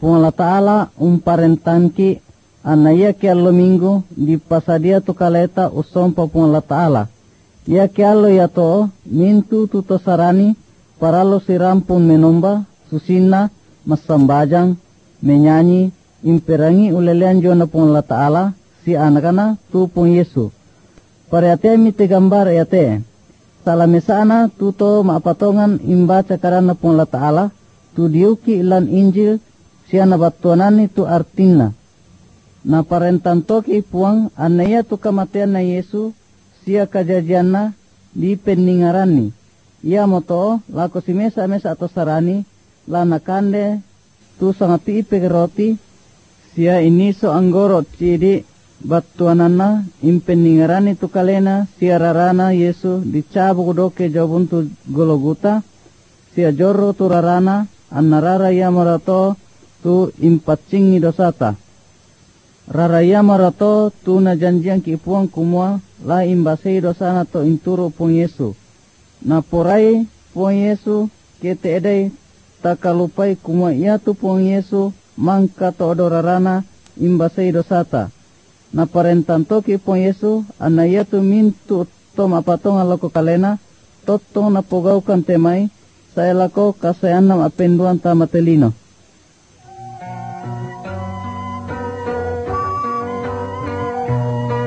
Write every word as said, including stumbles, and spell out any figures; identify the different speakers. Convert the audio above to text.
Speaker 1: Pung Ta'ala umparentanki anaya ke allo minggu di pasadia tu kaleta usompa pung Ta'ala. Ya ke allo ya to mintu tuto sarani paralo sirampun menomba susina masambajang menyanyi imperangi ulelean jona pung Ta'ala si anakana tu pung Yesu. Pariate mi te gambar yate. Salamesana tuto maapatongan imbaca karana pung Ta'ala tu diuki ilan Injil siya nabatuanani tu artina. Na parentan toki puang anaya tu kematian na Yesu siya kajajian na di peningarani. Ia moto lako si mesa mesa atau sarani la nakande tu sangati ipe roti siya iniso anggoro cidi batuanana impeningarani tu kalena siya rarana Yesu dicabuk doke jabun tu Golgota siya jorro tu rarana annarara ya marato tu impatsingi dosata. Raraya marato tu na janjian ki puang kumua la imbasei dosana to inturo pung Yesu. Na porai pung Yesu kete edai takalupai kumua ia tu pung Yesu mangka to odorarana imbasei dosata. Na parentan toki pung Yesu anaya tu mintu to mapatonga loko kalena totong na pogaukan temai saya lako kasayanam apenduan tamatelino.